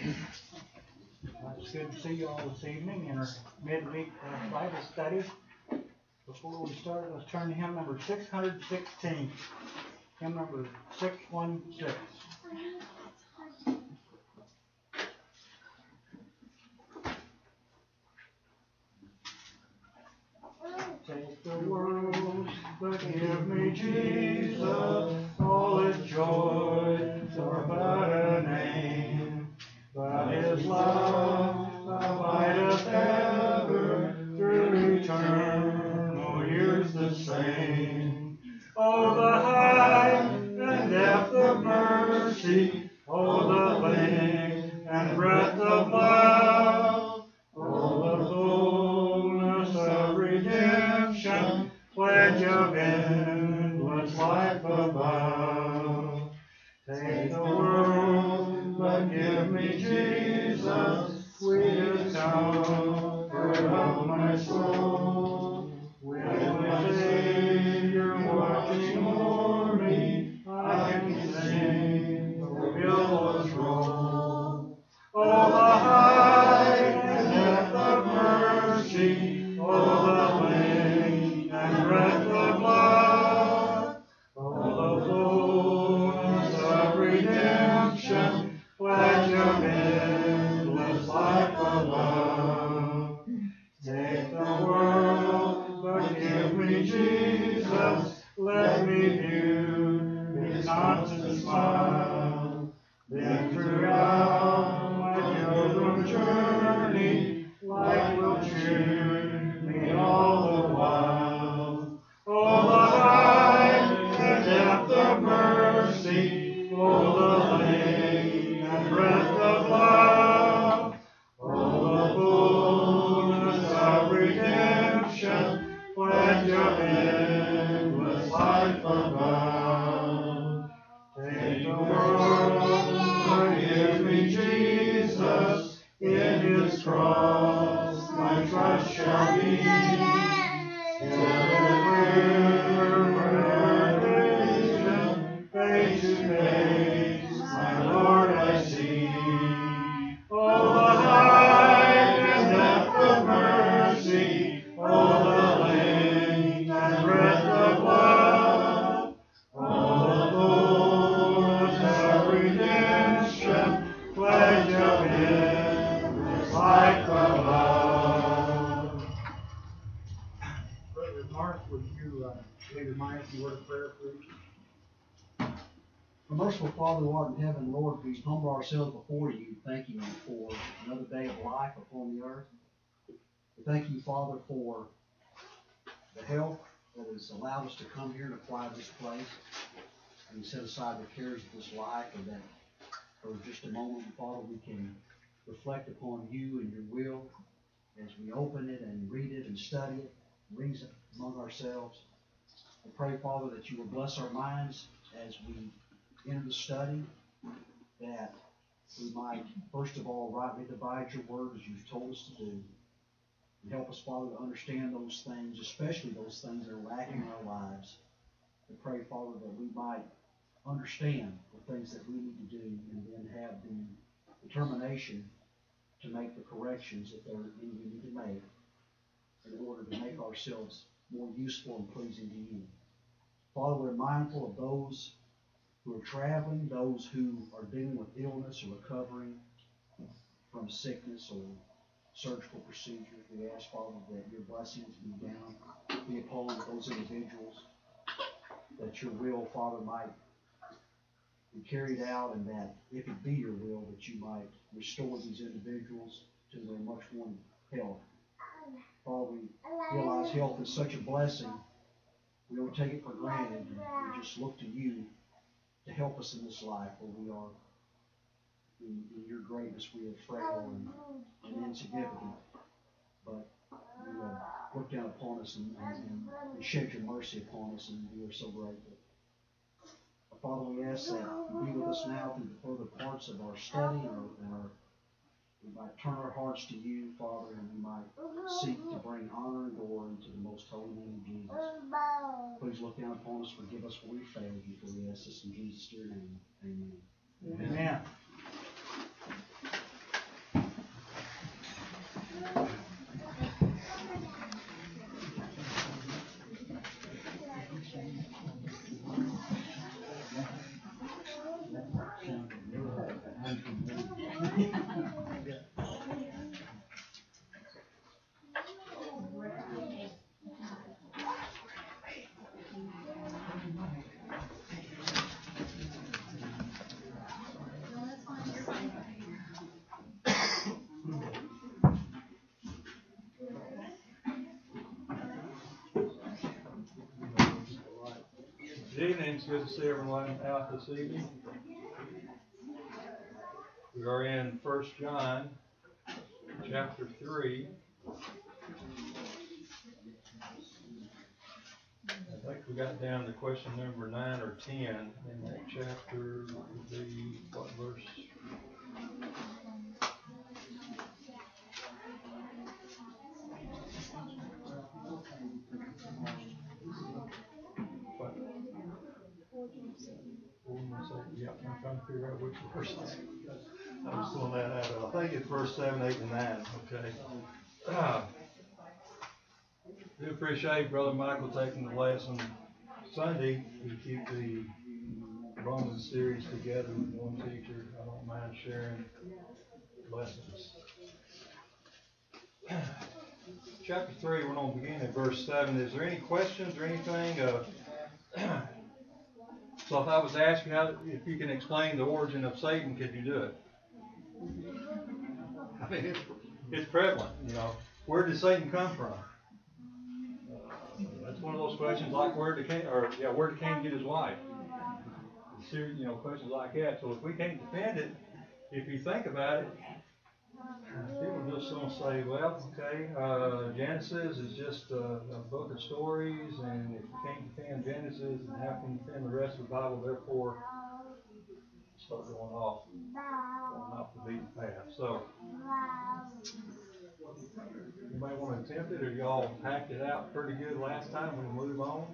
It's good to see you all this evening in our midweek Bible study. Before we start, let's turn to hymn number 616. Hymn number 616. Take the world, but give me Jesus. All its joys are but a name. But his love abideth ever through eternal years the same. Oh, the height and depth of mercy, oh, the length and breadth of love, oh, the fullness of redemption, pledge of endless life above. Take the world, but give me Jesus, sweetest comfort of my soul. With my Savior watching o'er me, I can sing the billows roll. Oh, the height and depth of mercy, oh, the length and breadth of love, oh, the fullness of redemption, pledge of endless life above. Take the world, but give me Jesus, let me view his constant smile. Then throughout my pilgrim journey, light will cheer me all the while. Oh, the height and depth of mercy, oh, the length and breadth of love, oh, the fullness of redemption, pledge of endless life above. Take the world, but give me Jesus, in his cross my trust shall be. Face to face, my Lord I see. Oh, the height and depth of mercy, oh, the length and breadth of love, oh, the fullness of redemption, pledge of endless life above. Brother Mark, would you lead remind us in a word of prayer, please? Our merciful Father, who art in heaven, Lord, we humble ourselves before you, thanking you for another day of life upon the earth. We thank you, Father, for the health that has allowed us to come here and apply this place and set aside the cares of this life, and that for just a moment, Father, we can reflect upon you and your will as we open it and read it and study it, reason among ourselves. I pray, Father, that you will bless our minds as we enter the study, that we might, first of all, rightly divide your word as you've told us to do. And help us, Father, to understand those things, especially those things that are lacking in our lives. I pray, Father, that we might understand the things that we need to do and then have the determination to make the corrections that there are any we need to make in order to make ourselves more useful and pleasing to you. Father, we're mindful of those who are traveling, those who are dealing with illness or recovering from sickness or surgical procedures. We ask, Father, that your blessings be upon those individuals, that your will, Father, might be carried out, and that if it be your will, that you might restore these individuals to their much wanted health. Father, we realize health is such a blessing. We don't take it for granted. We just look to you to help us in this life where we are, in your greatness, we are frail and insignificant. But you look down upon us and shed your mercy upon us, and we are so grateful. Father, we ask that you be with us now through the further parts of our study, we might turn our hearts to you, Father, and we might seek to bring honor and glory to the most holy name of Jesus. Please look down upon us, forgive us where we failed you, for we ask this in Jesus' dear name. Amen. Amen. Good evening. It's good to see everyone out this evening. We are in 1 John chapter 3. I think we got down to question number 9 or 10 in that chapter. Would be what verse? Yeah, I'm trying to figure out which verse. I was pulling that out. I think it's verse 7, 8, and 9. Okay. We appreciate Brother Michael taking the lesson Sunday to keep the Romans series together with one teacher. I don't mind sharing lessons. Chapter 3, we're going to begin at verse 7. Is there any questions or anything? So if I was asking if you can explain the origin of Satan, could you do it? I mean, it's prevalent, you know. Where did Satan come from? That's one of those questions, like where did Cain get his wife? You know, questions like that. So if we can't defend it, if you think about it, people are just going to say, well, okay, Genesis is just a book of stories, and if you can't defend Genesis, then how can you defend the rest of the Bible? Therefore, start going off the beaten path. So, you may want to attempt it, or y'all hacked it out pretty good last time. We'll move on.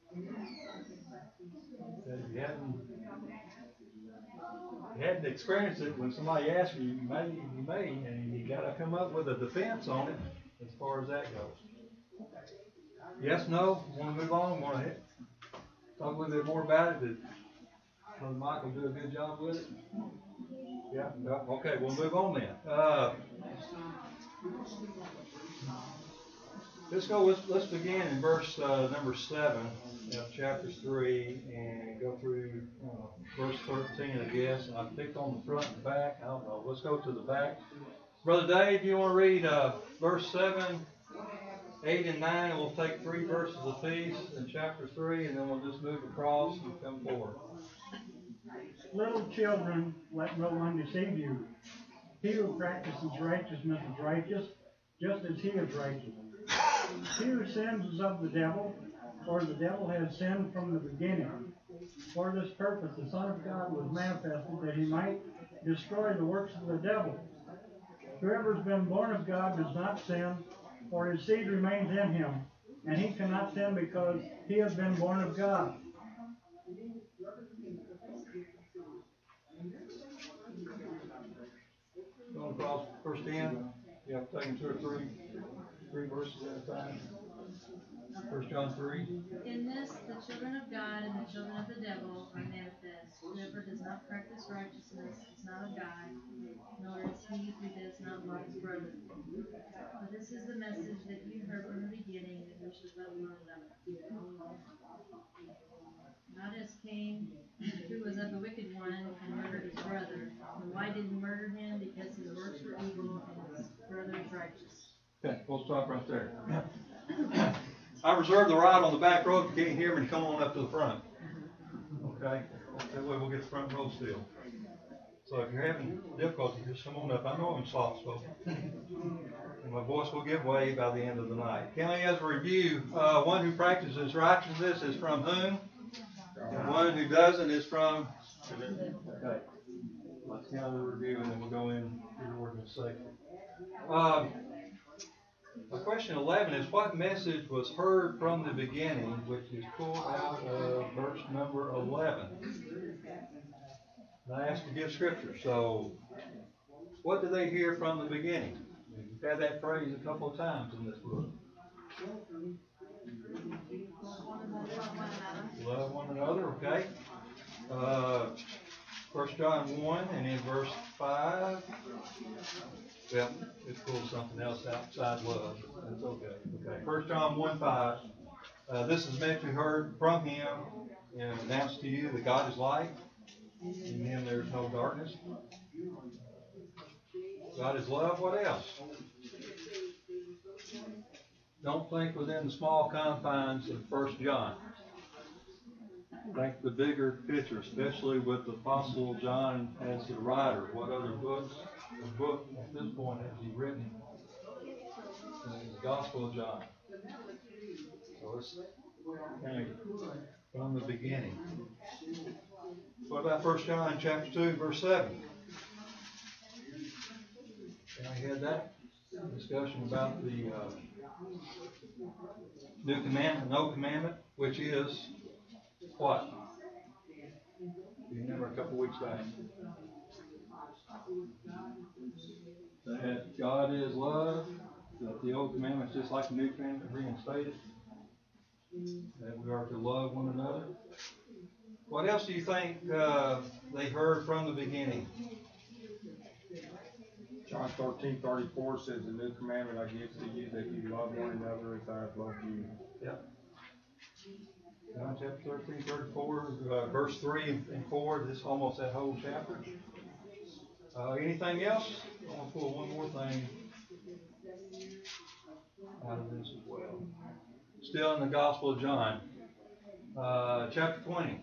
If you hadn't experienced it, when somebody asks you, you may, and you got to come up with a defense on it as far as that goes. Yes, no, want to move on? Want to talk a little bit more about it? Did Brother Michael do a good job with it? Yeah. Okay, we'll move on then. Let's begin in verse number 7 of chapter 3 and go through verse 13, I guess. I picked on the front and back. I don't know. Let's go to the back. Brother Dave, you want to read verse 7, 8, and 9, and we'll take 3 verses apiece in chapter 3, and then we'll just move across and come forward. Little children, let no one deceive you. He who practices righteousness is righteous, just as he is righteous. He who sins is of the devil, for the devil has sinned from the beginning. For this purpose the Son of God was manifested, that he might destroy the works of the devil. Whoever has been born of God does not sin, for his seed remains in him, and he cannot sin because he has been born of God. Going across verse 10, you have taken 2 or 3 verses at a time. 1 John 3. In this, the children of God and the children of the devil are manifest. Whoever does not practice righteousness is not of God, nor is he who does not love his brother. For this is the message that you heard from the beginning, that we should love one another. Not as Cain, who was of the wicked one and murdered his brother. And why did he murder him? Because his works were evil and his brother is righteous. Okay, we'll stop right there. I reserve the right on the back row. If you can't hear me, come on up to the front. Okay? That way we'll get the front row still. So if you're having difficulty, just come on up. I know I'm soft spoken. And my voice will give way by the end of the night. County, as a review, one who practices righteousness is from whom? And one who doesn't is from? Okay. Let's count the review and then we'll go in to the ordinance section. Question 11 is, what message was heard from the beginning, which is pulled out of verse number 11. And I asked to give scripture. So, what did they hear from the beginning? We've had that phrase a couple of times in this book. Love one another, okay. 1 John 1 and in verse 5. Well, it's pulled something else outside love. That's okay. Okay. 1 John 1:5. This is meant to be heard from him and announced to you that God is light. In him there is no darkness. God is love. What else? Don't think within the small confines of 1 John. Think the bigger picture, especially with the Apostle John as the writer. What other book at this point has he written? The Gospel of John. So it's kind of from the beginning. What about 1 John chapter 2, verse 7? I had that discussion about the new commandment, no commandment, which is what? You remember a couple weeks back. That God is love, that the old commandment is just like the new commandment reinstated, that we are to love one another. What else do you think they heard from the beginning? John 13:34 says, "The new commandment I give to you, that you love one another as I have loved you." Yep. John chapter 13:34, verse 3 and 4, this almost that whole chapter. Anything else? I want to pull one more thing out of this as well. Still in the Gospel of John, chapter 20,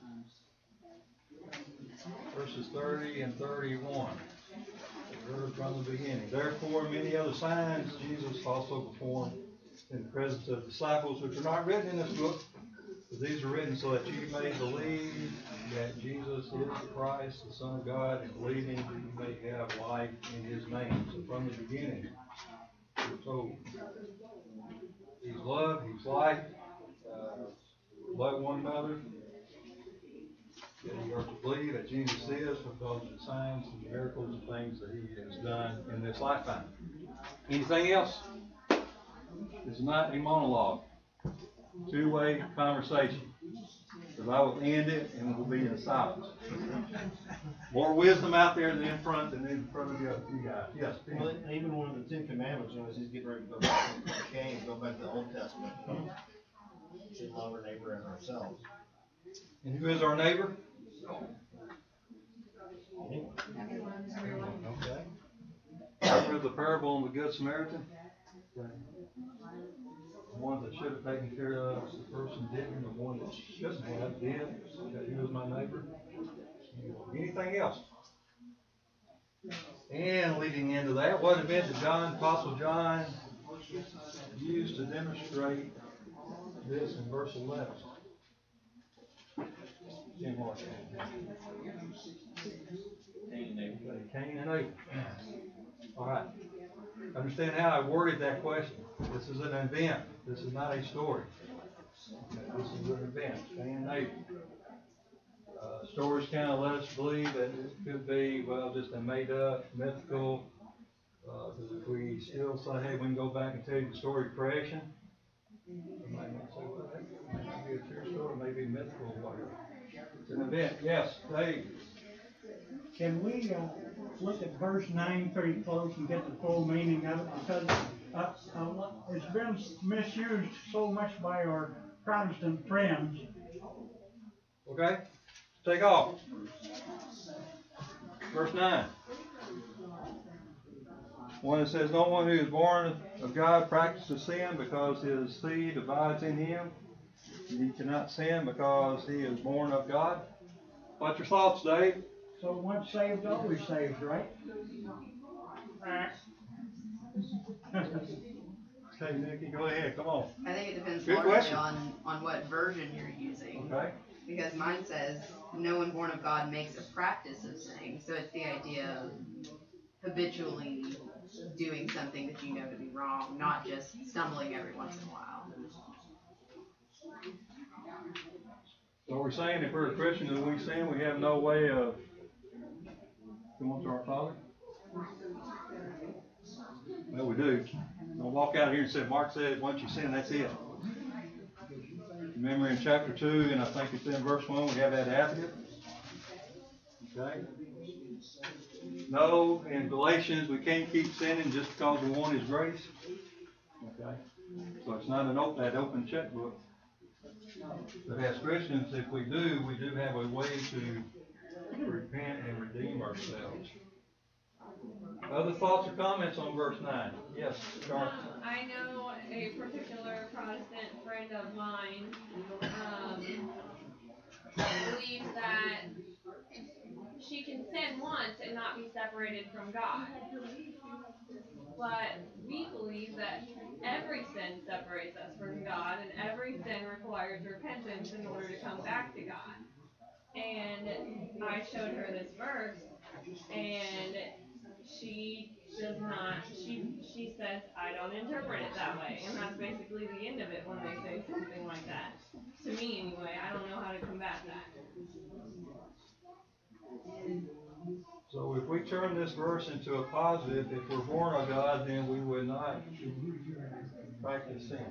verses 30 and 31. Heard from the beginning. Therefore, many other signs Jesus also performed in the presence of disciples, which are not written in this book, but these are written so that you may believe that Jesus is the Christ, the Son of God, and believing that you may have life in his name. So from the beginning, we're told he's love, he's light, love one another. You are to believe that Jesus is because of the signs and miracles and things that he has done in this lifetime. Anything else? It's not a monologue. Two-way conversation. Because I will end it and we'll be in silence. More wisdom out there than in front of you guys. Yes, Tim. Well, even one of the Ten Commandments, as he's getting ready to go back to Cain, go back to the Old Testament, we should love our neighbor as ourselves. And who is our neighbor? Anyone. Okay. Remember the parable on the Good Samaritan? Okay. The one that should have taken care of the person didn't, the one that shouldn't have did. Okay, he was my neighbor. Anything else? And leading into that, what event did Apostle John use to demonstrate this in verse 11? Cain and Abel. All right. Understand how I worded that question. This is an event. This is not a story. Okay, this is an event. Cain and Abel. Stories kind of let us believe that it could be, well, just a made-up, mythical. If we still say, hey, we can go back and tell you the story of creation, you might not say, well, that may not be a true story, maybe mythical or whatever. It's an event. Yes, Dave. Can we look at verse 9 pretty close and get the full meaning of it? Because it's been misused so much by our Protestant friends. Okay? Take off. Verse 9. One that says, no one who is born of God practices sin because his seed abides in him. He cannot sin because he is born of God. What's your thoughts, Dave? So once saved, always saved, right? Okay, Nikki, go ahead. Come on. I think it depends Good largely question. on what version you're using. Okay. Because mine says, no one born of God makes a practice of sinning. So it's the idea of habitually doing something that you know to be wrong, not just stumbling every once in a while. So we're saying if we're a Christian and we sin, we have no way of going to our Father? Well, we do. Don't walk out here and say, Mark said, once you sin, that's it. Remember in chapter 2, and I think it's in verse 1, we have that advocate. Okay? No, in Galatians, we can't keep sinning just because we want His grace. Okay? So it's not that open checkbook. But as Christians, if we do have a way to repent and redeem ourselves. Other thoughts or comments on verse 9? Yes, Charles. I know a particular Protestant friend of mine believes that she can sin once and not be separated from God. But we believe that every sin separates us from God, and every sin requires repentance in order to come back to God. And I showed her this verse, and she does not, she says, I don't interpret it that way. And that's basically the end of it when they say something like that. To me, anyway, I don't know how to combat that. So if we turn this verse into a positive, if we're born of God, then we would not practice sin.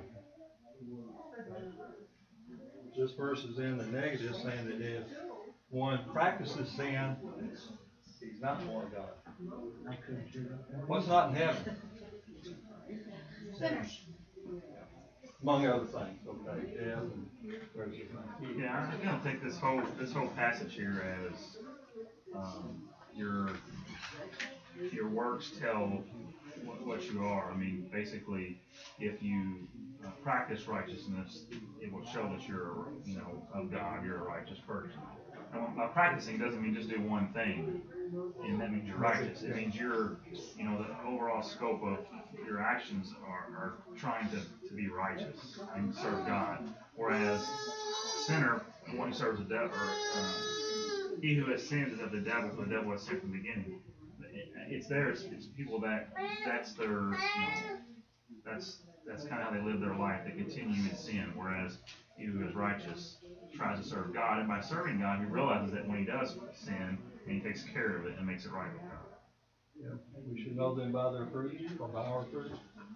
This verse is in the negative, saying that if one practices sin, he's not born of God. What's not in heaven? Sinners. Among other things, okay, death and various things. Yeah, I don't think this whole passage here as your works tell what you are. I mean, basically, if you practice righteousness, it will show that you're, of God. You're a righteous person. Now, practicing doesn't mean just do one thing, and that means you're righteous. It means you're, the overall scope of your actions are trying to be righteous and serve God. Whereas sinner, the one who serves the devil, he who has sinned is of the devil, for the devil has sinned from the beginning. It's people that's their, that's kind of how they live their life. They continue in sin, whereas he who is righteous tries to serve God, and by serving God, he realizes that when he does sin, and he takes care of it and makes it right with God. Yeah, we should know them by their fruit or by our fruit.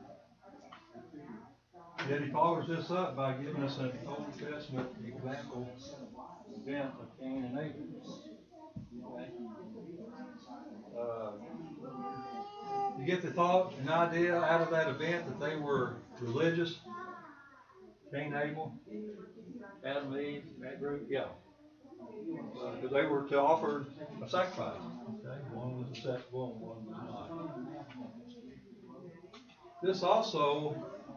Yet he follows this up by giving us an Old Testament example event of Cain and Abel. Okay. You get the thought and idea out of that event that they were religious. Cain, Abel, Adam, Eve, that group, yeah. Because they were to offer a sacrifice. Okay, one was acceptable and one was not. This also,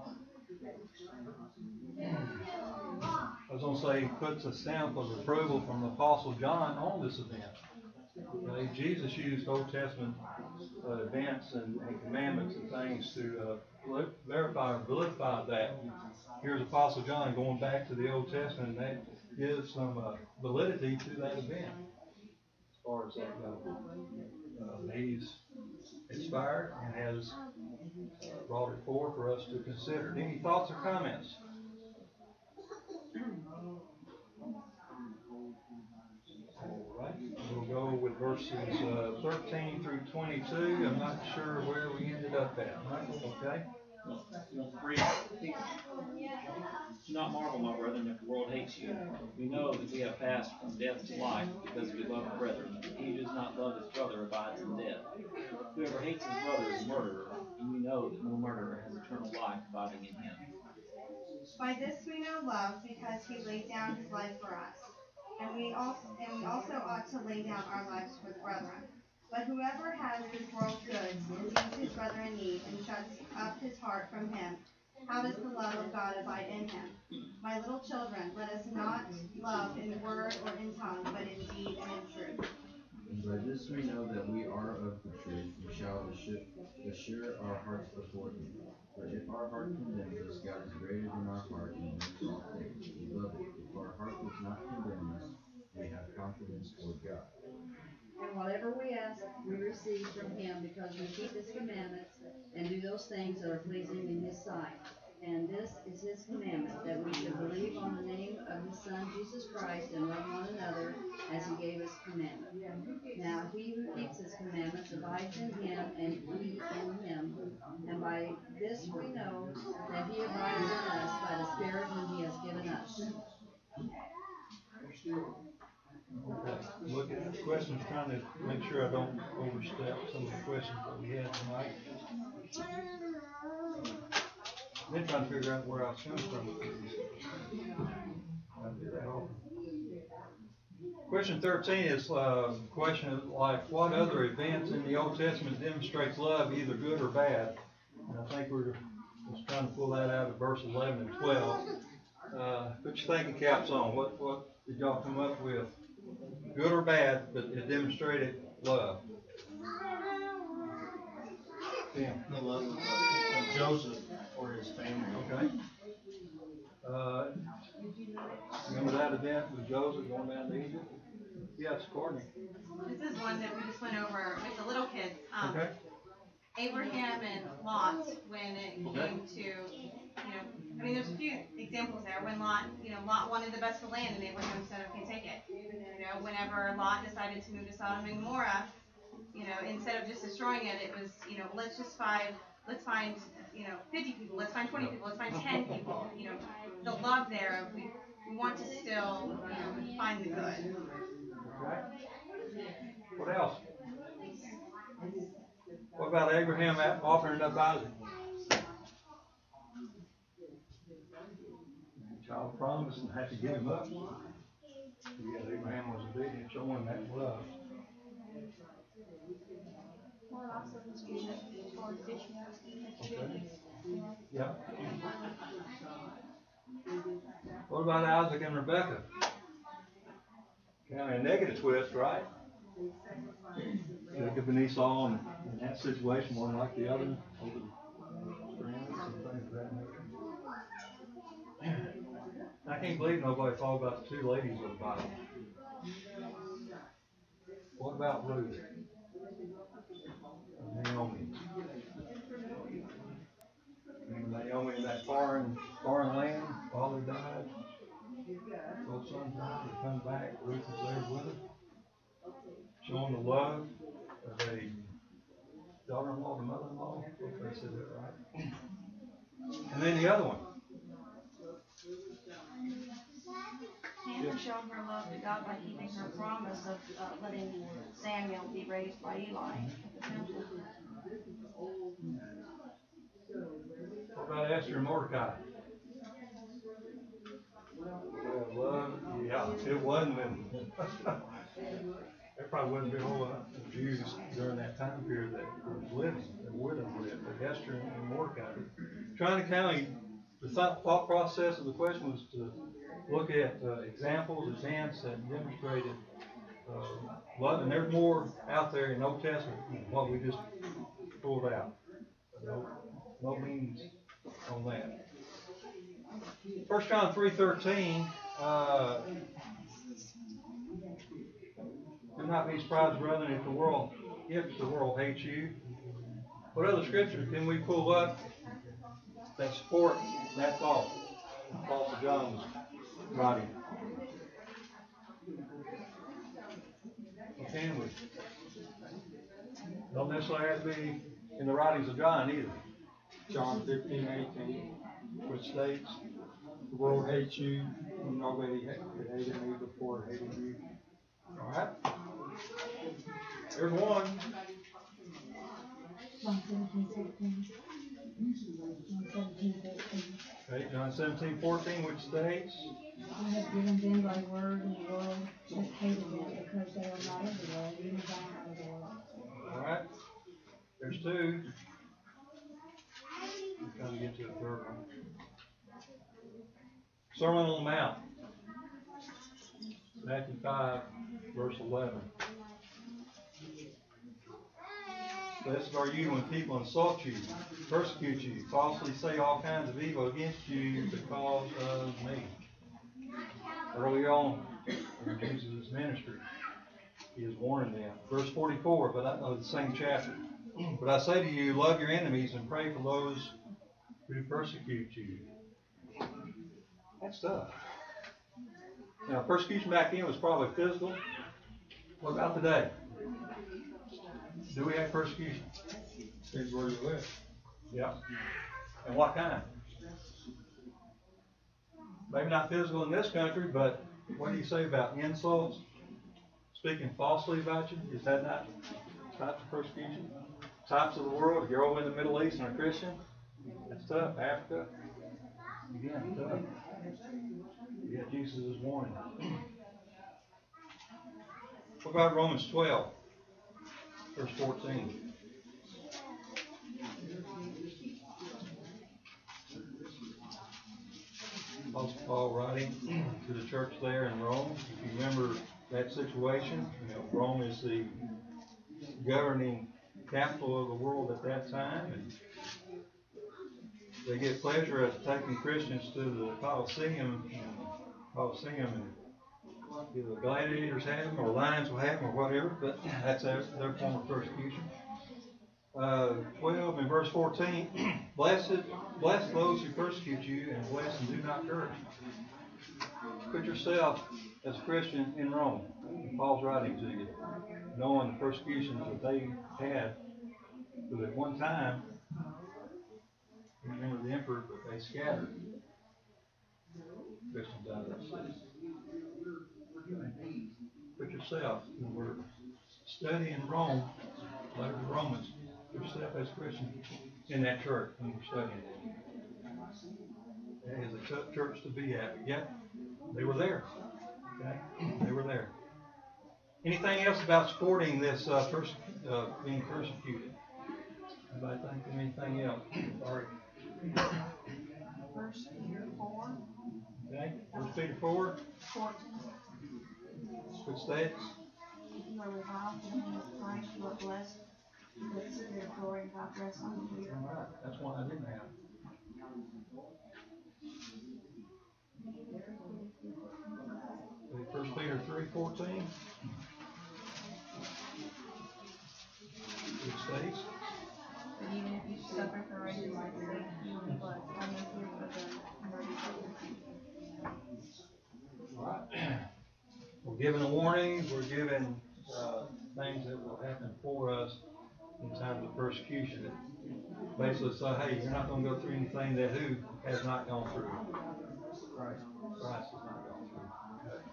I was going to say, puts a stamp of approval from the Apostle John on this event. Okay, Jesus used Old Testament events and commandments and things to verify or validify that. Here's Apostle John going back to the Old Testament, and that gives some validity to that event as far as that goes. He's inspired and has brought it forward for us to consider. Any thoughts or comments? All right, we'll go with verses 13 through 22. I'm not sure where we ended up at. Michael, okay? Do not marvel, my brethren, if the world hates you. We know that we have passed from death to life because we love our brethren. He who does not love his brother abides in death. Whoever hates his brother is a murderer, and we know that no murderer has eternal life abiding in him. By this we know love, because he laid down his life for us. And we also ought to lay down our lives for the brethren. But whoever has this world's goods and sees his brother in need and shuts up his heart from him, how does the love of God abide in him? My little children, let us not love in word or in tongue, but in deed and in truth. And by this we know that we are of the truth, and shall assure our hearts before him. For if our heart condemns us, God is greater than our heart, and knows all things. Beloved, if our heart does not condemn us, we have confidence toward God. And whatever we ask, we receive from him, because we keep his commandments and do those things that are pleasing in his sight. And this is his commandment, that we should believe on the name of his Son, Jesus Christ, and love one another as he gave us commandment. Now he who keeps his commandments abides in him, and we in him. And by this we know that he abides in us by the Spirit whom he has given us. Okay. Look at questions, trying to make sure I don't overstep some of the questions that we had tonight. Then trying to figure out where I was coming from. I do that often. Question 13 is a question like, what other events in the Old Testament demonstrates love, either good or bad? And I think we're just trying to pull that out of verse 11 and 12. Put your thinking caps on. What did y'all come up with? Good or bad, but it demonstrated love. Yeah. The love of Joseph for his family. Okay. Remember that event with Joseph going down to Egypt? Yes, Courtney. This is one that we just went over with the little kids. Okay. Abraham and Lot, when it came to, I mean, there's a few examples there. When Lot wanted the best of the land, and Abraham said, okay, take it. Whenever Lot decided to move to Sodom and Gomorrah, instead of just destroying it, it was, let's find 50 people, let's find 20 people, let's find 10 people. The love there of we want to still find the good. Okay. What else? What about Abraham offering up Isaac? Child promised and had to give him up. Yet Abraham was obedient, showing that love. Well, also was used toward Ishmael. Okay. Yeah. What about Isaac and Rebekah? Kind of a negative twist, right? Jacob and Esau in that situation, one like the other, over the strands and things of that nature. I can't believe nobody thought about the two ladies of the Bible. What about Ruth? And Naomi. Naomi in that foreign land, father died, both sons died, they come back, Ruth was there with her, showing the love of a daughter-in-law to mother-in-law. If they said that right. And then the other one. Hannah showed her love to God by keeping her promise of letting Samuel be raised by Eli. What about Esther and Mordecai? Love, yeah, it wasn't. There probably wouldn't be a whole lot of Jews during that time period that was living, that would have lived. But Esther and Mordecai. Trying to kind of, the thought process of the question was to look at examples, events that demonstrated love. And there's more out there in the Old Testament than what we just pulled out. No means on that. 1 John 3:13. Do not be surprised, brethren, if the world hates you. What other scripture can we pull up that support that thought? Apostle John was writing. What can we? Don't necessarily have to be in the writings of John either. John 15:18, Which states, the world hates you, and nobody hated me before it hated you. all right? There's one. John 17:14. Okay, John 17:14, which states, I have given them thy word, and the world hath hated them, because they are not of the world, even as I am of the world. all right? There's two. I'm trying to get to the third one. Sermon on the Mount. Matthew 5, verse 11. Blessed are you when people insult you, persecute you, falsely say all kinds of evil against you because of me. Early on in Jesus' ministry, he is warning them. Verse 44, but I know the same chapter. But I say to you, love your enemies and pray for those who persecute you. That's tough. Now, persecution back then was probably physical. What about today? Do we have persecution? Depends where you live. Yeah. And what kind? Maybe not physical in this country, but what do you say about insults, speaking falsely about you? Is that not types of persecution? Types of the world, if you're over in the Middle East and a Christian, that's tough. Africa, again, tough. You got Jesus' warning. What about Romans 12, verse 14? Apostle Paul writing to the church there in Rome. If you remember that situation, Rome is the governing capital of the world at that time, and they get pleasure at taking Christians to the Colosseum, and either the gladiators have them, or lions will have them, or whatever, but that's their form of persecution. 12 and verse 14, bless those who persecute you, and bless and do not curse. Put yourself as a Christian in Rome. Paul's writing to you, knowing the persecutions that they had, because at one time, remember the emperor, but they scattered Christians out of that city. Put yourself, when we're studying Rome, letter to Romans, put yourself as a Christian in that church when we're studying it. That is a tough church to be at, but yet they were there. Okay? They were there. Anything else about supporting this being persecuted? Anybody think of anything else? Sorry. 1 Peter 4. Okay, 1 Peter 4. 14. Good states. You are revived in the name of Christ, you are blessed with the spirit of glory and God rest on you. All right, that's one I didn't have. 1 Peter 3:14. Good states. But even if you suffer for righteousness' sake, you will be blessed. I make you for the mercy. All right. We're given a warning. We're given things that will happen for us in times of persecution. It basically say, hey, you're not going to go through anything that who has not gone through. Christ has not gone through. Okay.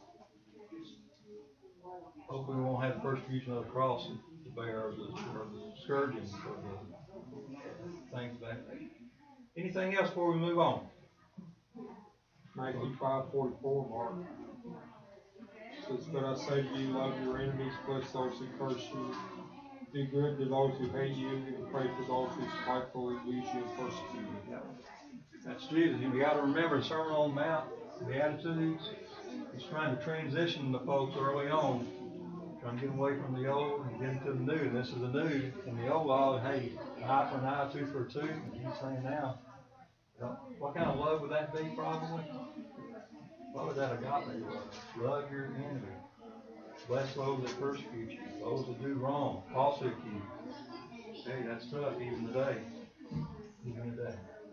Hopefully we won't have the persecution of the cross to bear, or the scourging, or the things of that nature. Anything else before we move on? Matthew 5:44, Mark. Says, but I say to you, love your enemies, bless those who curse you, do good to those who hate you, and pray for those who spitefully use you and persecute you. That's Jesus. You got to remember the Sermon on the Mount, the Attitudes. He's trying to transition the folks early on, trying to get away from the old and get into the new. And this is the new. And the old law, hey, eye for an eye, tooth for a tooth. And he's saying now, what kind of love would that be, probably? What would that agape love? Love your enemy. Bless those that persecute you, those that do wrong, falsely accuse. Hey, that's tough even today. Even today.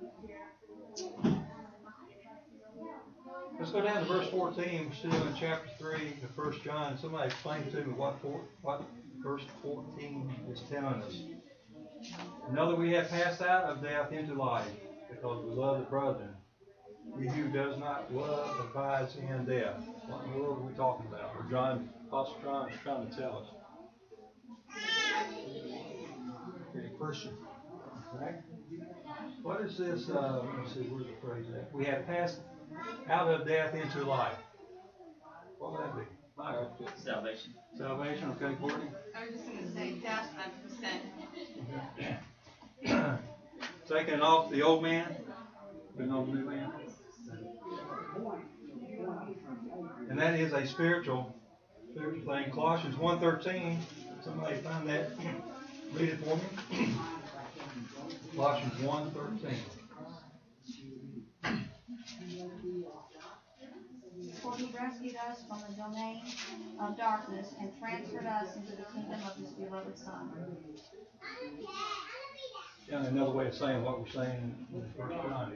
Let's go down to verse 14. We're still in chapter 3 of 1 John. Somebody explain to me what verse 14 is telling us. Know that we have passed out of death into life, because we love the brethren. He who does not love abides in death. What in the world are we talking about? Or Apostle John is trying to tell us. Okay, Christian. Okay. What is this? Let me see, where's the phrase at? We have passed out of death into life. What would that be? Salvation. Salvation, okay, Courtney? I was just going to say, past 100%. Taking off the old man, putting on the new man. And that is a spiritual thing. Colossians 1:13. Somebody find that. Read it for me. Colossians 1:13. For he rescued us from the domain of darkness and transferred us into the kingdom of his beloved Son. Yeah, another way of saying what we're saying in 1 John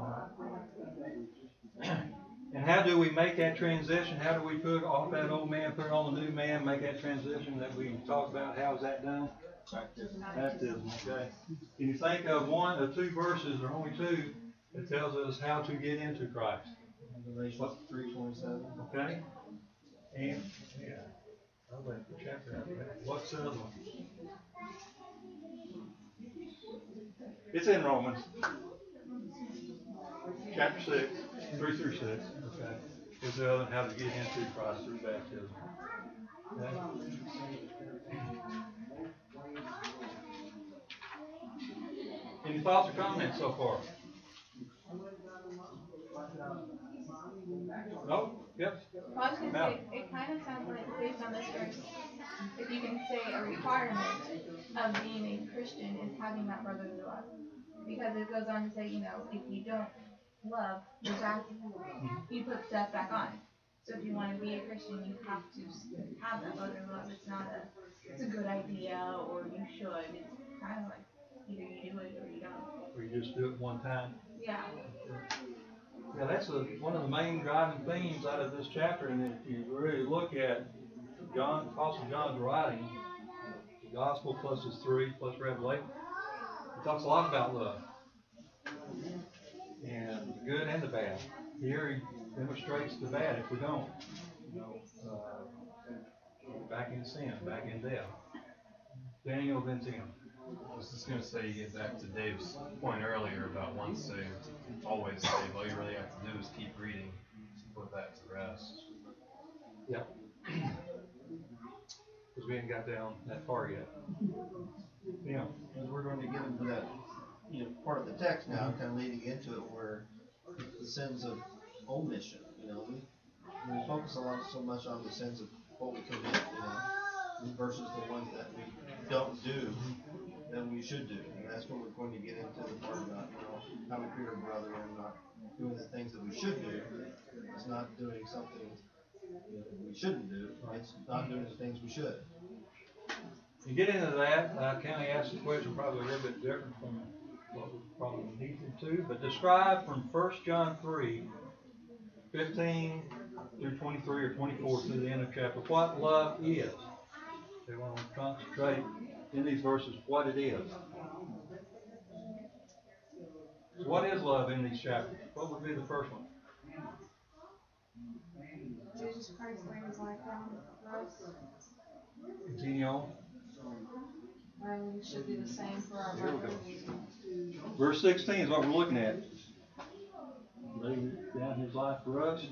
is. And how do we make that transition? How do we put off that old man, put on the new man, make that transition that we talked about? How is that done? Baptism, okay. Can you think of one or two verses, or only two, that tells us how to get into Christ? Galatians 3:27. Okay. And, yeah. I left the chapter out there. What's the other one? It's in Romans. Chapter 6, 3 through 6. Okay. Is the other one how to get into Christ through baptism. Okay. Any thoughts or comments so far? No? Yep. Well, I was going to say, it kind of sounds like, based on this verse, if you can say a requirement of being a Christian is having that brotherly love. Because it goes on to say, you know, if you don't love, you put stuff back on. So if you want to be a Christian, you have to have that brotherly love. It's not it's a good idea or you should. It's kind of like either you do it or you don't. Or you just do it one time? Yeah. Yeah, that's one of the main driving themes out of this chapter, and if you really look at Apostle John's writing, the Gospel plus his 3 plus Revelation, he talks a lot about love, and the good and the bad. Here he demonstrates the bad if we don't, back in sin, back in death. Daniel, then Tim. I was just going to say, you get back to Dave's point earlier about once saved, always saved. All you really have to do is keep reading to put that to rest. Yep. Because we ain't got down that far yet. Yeah. Because we're going to get into that, part of the text now, kind of leading into it, where the sins of omission. We focus so much on the sins of what we commit, versus the ones that we don't do that we should do. And that's what we're going to get into the part about, how we treat our brother and not doing the things that we should do. It's not doing something we shouldn't do. It's not doing the things we should. You get into that, County asked the question probably a little bit different from what we probably needed to, but describe from 1 John 3, 15 through 23 or 24 to the end of the chapter, what love is. They want to concentrate in these verses what it is. So what is love in these chapters? What would be the first one? Jesus Christ laid his life down for us. Continue on. And we should do the same for our Here we brothers. go. Verse 16 is what we're looking at. Laid down his life for us.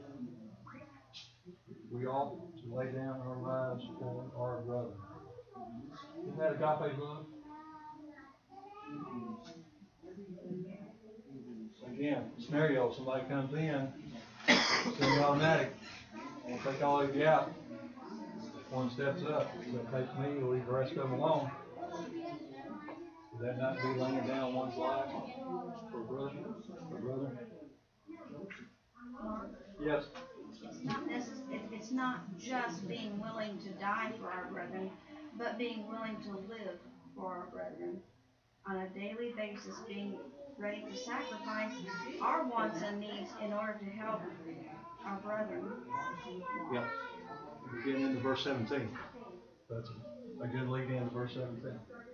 We ought to lay down our lives for our brother. Isn't that agape love? Again, scenario, somebody comes in, semi-automatic, won't take all of you out. One steps up, so takes me, you'll leave the rest of them alone. Would that not be laying down one's life for brother? Yes. It's not just being willing to die for our brethren, but being willing to live for our brethren on a daily basis, being ready to sacrifice our wants and needs in order to help our brethren. Yeah. We're getting into verse 17. That's a good lead into verse 17.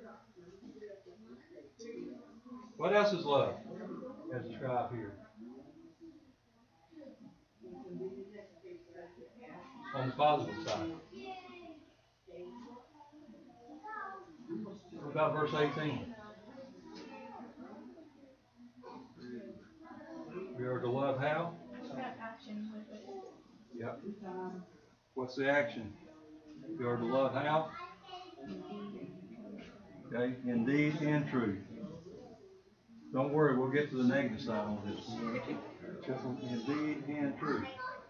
What else is love, as described here? On the positive side. What about verse 18? We are to love how? Action with it. Yep. What's the action? We are to love how? Okay, indeed and truth. Don't worry, we'll get to the negative side on this. Indeed and truth.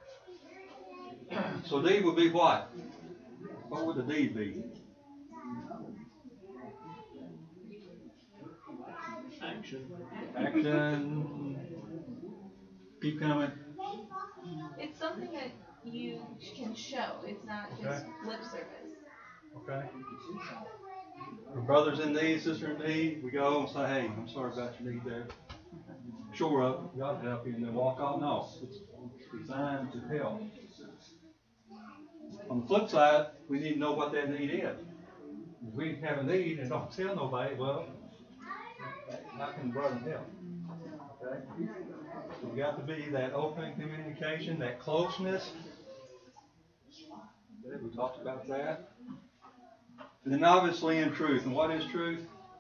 So deed would be what? What would the deed be? Action. Keep coming. It's something that you can show. It's not just lip service. Okay. For brothers in need, sister in need, we go and say, hey, I'm sorry about your need there. Shore up, God help you, and then walk off. No, it's designed to help. On the flip side, we need to know what that need is. If we have a need and don't tell nobody, well, how can brother help? Okay? So we got to be that open communication, that closeness, Okay, we talked about that. And then obviously in truth. And what is truth?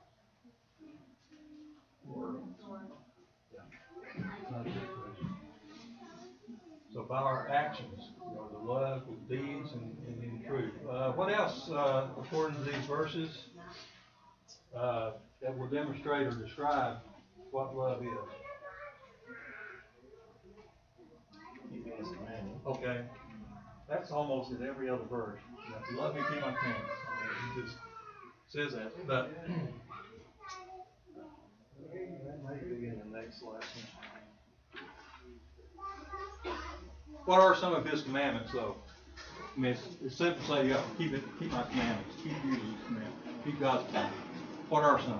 Word. So by our actions, the love, the deeds, and in truth. What else, according to these verses, that will demonstrate or describe what love is? Keeping his commandments. Okay. That's almost in every other verse. You know, if you love me, keep my commandments. I mean, it just says that. But that might be in the next lesson. What are some of his commandments, though? I mean, it's simple to say you have to keep my commandments, keep Jesus' commandments, keep God's commandments. What are some?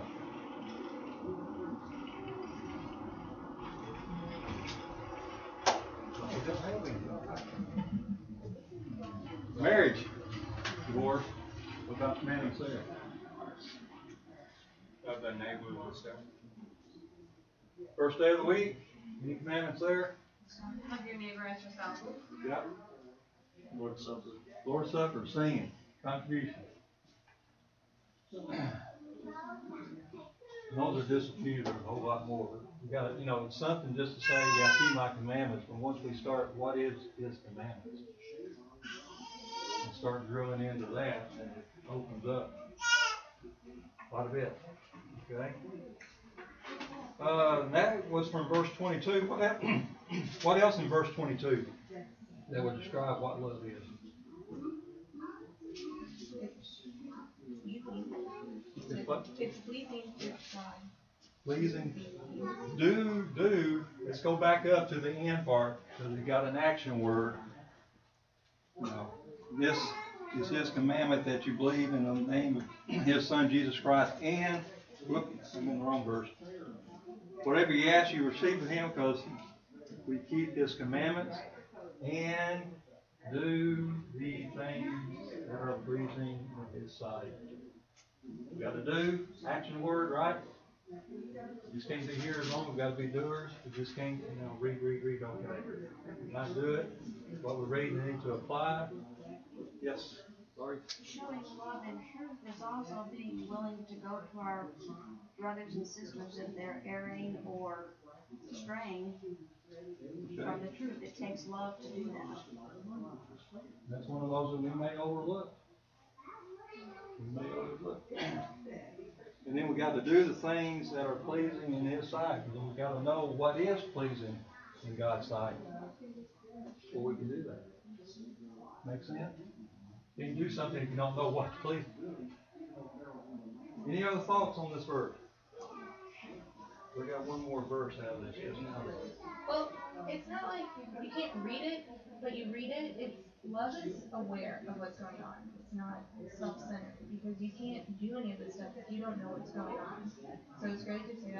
Marriage, divorce. What about commandments there? Love thy neighbor as yourself. First day of the week, any commandments there? Love your neighbor as yourself. Yep. Lord's Supper. Lord's Supper, singing, contribution. Those are just a few. There's a whole lot more. But you got to, it's something just to say, yeah, keep my commandments. But once we start, what is his commandments? And start drilling into that, and it opens up quite a bit. Okay. That was from verse 22. What else in verse 22 that would describe what love is? It's pleasing to God. Pleasing. Do. Let's go back up to the end part because we got an action word. This is his commandment that you believe in the name of his Son Jesus Christ. And look, I'm in the wrong verse. Whatever you ask, you receive of him because we keep his commandments and do the things that are pleasing in his sight. We got to do, action word, right? We just can't be hearers alone. We've got to be doers. We just can't, read, okay. We got to do it. What we're reading, we need to apply. Yes, sorry. Showing love and truth is also being willing to go to our brothers and sisters if they're erring or straying from the truth. It takes love to do that. That's one of those that we may overlook. And then we got to do the things that are pleasing in his sight. And then we got to know what is pleasing in God's sight before we can do that. Make sense? You can do something if you don't know what's pleasing. Any other thoughts on this verse? We got one more verse out of this just now. Well, it's not like you can't read it, but you read it. It's love is aware of what's going on. It's not self-centered because you can't do any of this stuff if you don't know what's going on. So it's great to say,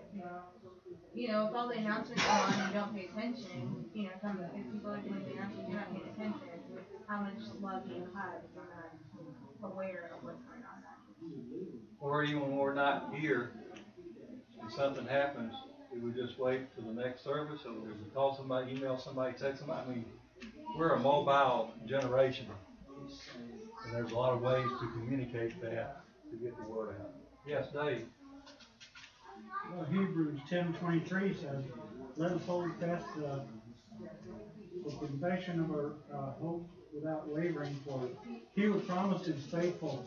if all the announcements are on and you don't pay attention, if people are doing the announcements, you're not paying attention. How much love do you have if you're not aware of what's going on? Or even when we're not here and something happens, do we just wait till the next service, or do we call somebody, email somebody, text somebody? I mean, we're a mobile generation, and there's a lot of ways to communicate that to get the word out. Yes, Dave. Well, Hebrews 10:23 says, "Let us hold fast the confession of our hope without wavering, for he who promised is faithful."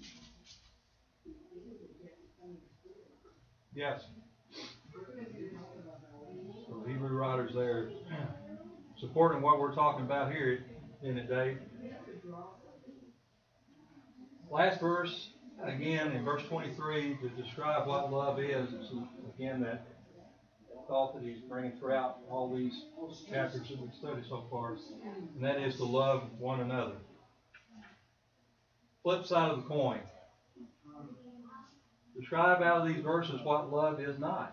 Yes. So the Hebrew writers there supporting what we're talking about here, isn't it, Dave? Last verse, again, in verse 23, to describe what love is, it's again that thought that he's bringing throughout all these chapters that we've studied so far, and that is to love one another. Flip side of the coin. Describe out of these verses what love is not.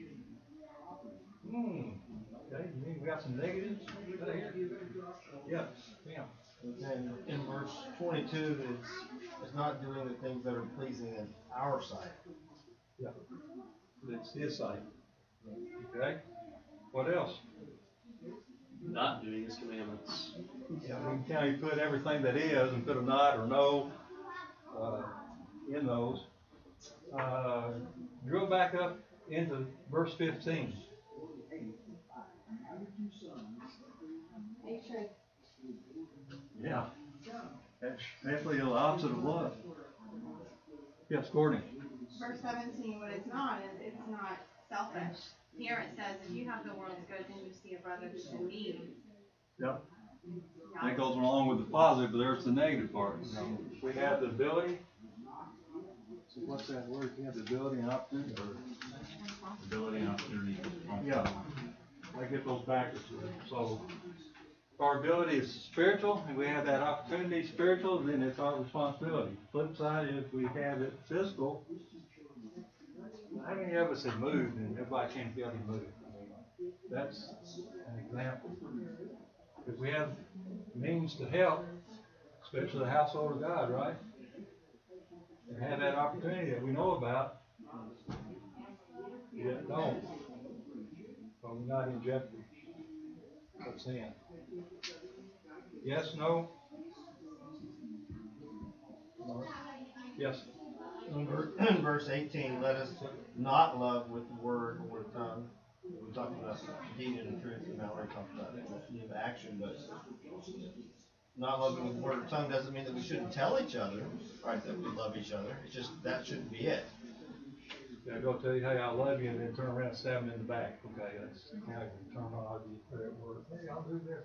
Okay, you mean we got some negatives there? Yes, yeah. And in verse 22, it's not doing the things that are pleasing in our sight. Yeah. It's his sight. Okay. What else? not doing his commandments. Yeah, we can kind of put everything that is and put a not or no in those. Drill back up into verse 15. Yeah, that's actually the opposite of love. Yes, Courtney. Verse 17, what it's not is it's not selfish. Here it says, if you have the world's goods and you see a brother who's in need. Yep. That goes along with the positive, but there's the negative part. You know, we have the ability. So what's that word? You have the ability and opportunity. Ability and opportunity. Yeah. I get those backwards. So our ability is spiritual, and we have that opportunity spiritual, then it's our responsibility. Flip side is we have it physical. How many of us have moved and everybody can't be able to move? That's an example. If we have means to help, especially the household of God, right? And have that opportunity that we know about, yet don't. But we're not in jeopardy of sin. Yes, no? Yes. In verse 18, let us not love with the word or with tongue. We talked about deed and truth, and Mallory talked about it in action, but not loving with the word or tongue doesn't mean that we shouldn't tell each other, right, that we love each other. It's just, that shouldn't be it. Yeah, go tell you, hey, I love you, and then turn around and stab him in the back. Okay, that's kind of terminology for that word. Hey, I'll do this.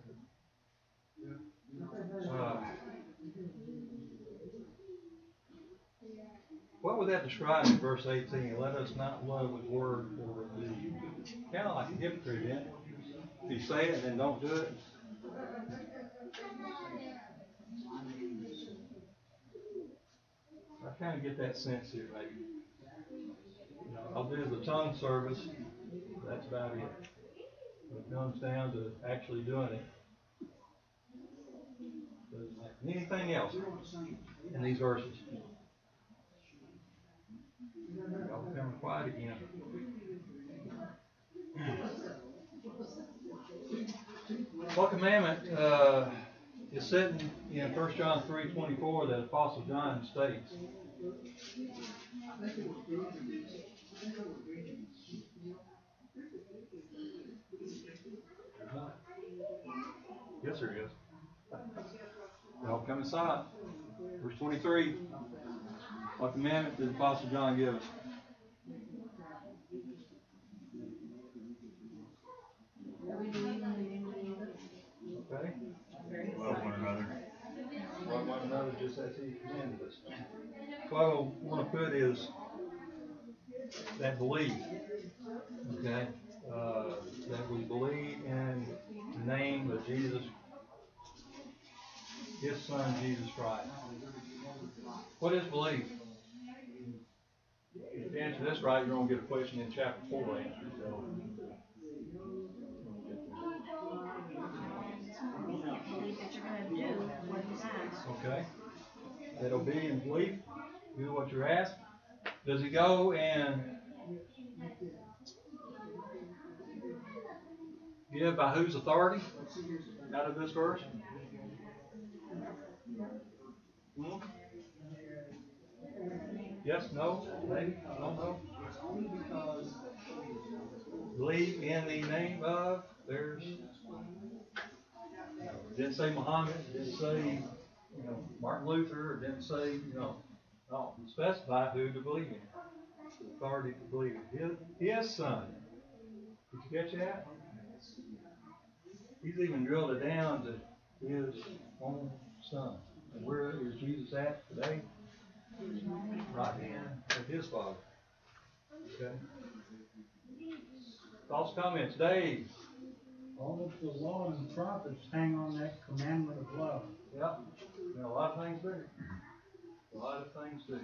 What would that describe in verse 18? Let us not love with word or with deed. Kind of like a hypocrite, isn't it? If you say it and then don't do it. I kind of get that sense here, maybe. You know, I'll do the tongue service. That's about it. When it comes down to actually doing it, doesn't happen. Anything else in these verses? Y'all becoming quiet again. What commandment is sitting in 1 John 3:24 that Apostle John states? Yes, there is. Y'all come inside. Verse 23. What commandment did Apostle John give us? Okay. Love one another. Love one another just as he commanded us. What I want to put is that belief. Okay. That we believe in the name of Jesus, His Son, Jesus Christ. What is belief? If you answer this right, you're going to get a question in chapter 4 answered. So. Believe that you're going to do what he's asked. Okay. That obedient belief, do what you're asked. Does he go and give by whose authority out of this verse? Yes, no, maybe, I don't know. Believe in the name of, there's, didn't say Muhammad, didn't say, Martin Luther, or didn't say, no, specify who to believe in. The authority to believe in. His Son. Did you catch that? He's even drilled it down to His own Son. And where is Jesus at today? Right hand of His Father. Okay. Thoughts, comments, Dave? All of the law and the prophets hang on that commandment of love. Yep. A lot of things do. A lot of things do.